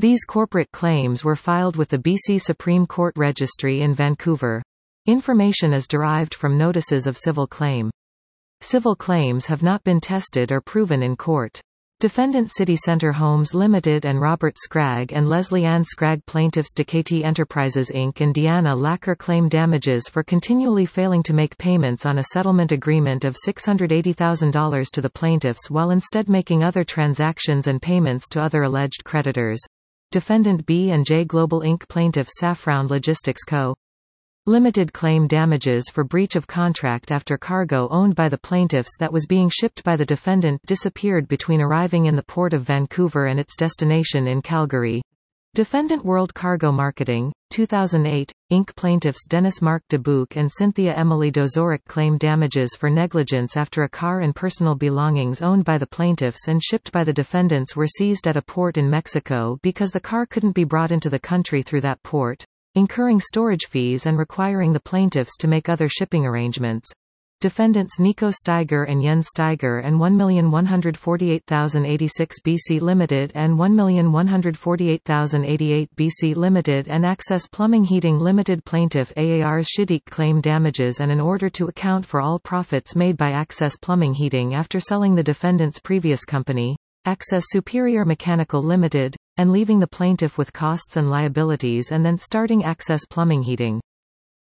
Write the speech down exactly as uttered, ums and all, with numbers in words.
These corporate claims were filed with the B C Supreme Court Registry in Vancouver. Information is derived from notices of civil claim. Civil claims have not been tested or proven in court. Defendant City Centre Homes Limited and Robert Scragg and Leslie Ann Scragg plaintiffs Ducati Enterprises Incorporated and Deanna Lacker claim damages for continually failing to make payments on a settlement agreement of six hundred eighty thousand dollars to the plaintiffs while instead making other transactions and payments to other alleged creditors. Defendant B and J Global Incorporated plaintiff Safran Logistics Co. Limited claim damages for breach of contract after cargo owned by the plaintiffs that was being shipped by the defendant disappeared between arriving in the Port of Vancouver and its destination in Calgary. Defendant World Cargo Marketing, two thousand eight, Incorporated plaintiffs Dennis Mark Dubuque and Cynthia Emily Dozorek claim damages for negligence after a car and personal belongings owned by the plaintiffs and shipped by the defendants were seized at a port in Mexico because the car couldn't be brought into the country through that port, incurring storage fees and requiring the plaintiffs to make other shipping arrangements. Defendants Nico Steiger and Jens Steiger and one million one hundred forty-eight thousand eighty-six B C Limited and one million one hundred forty-eight thousand eighty-eight B C Limited and Access Plumbing Heating Limited plaintiff A A Rs Shiddiq claim damages and in order to account for all profits made by Access Plumbing Heating after selling the defendant's previous company, Access Superior Mechanical Limited, and leaving the plaintiff with costs and liabilities and then starting Access Plumbing Heating.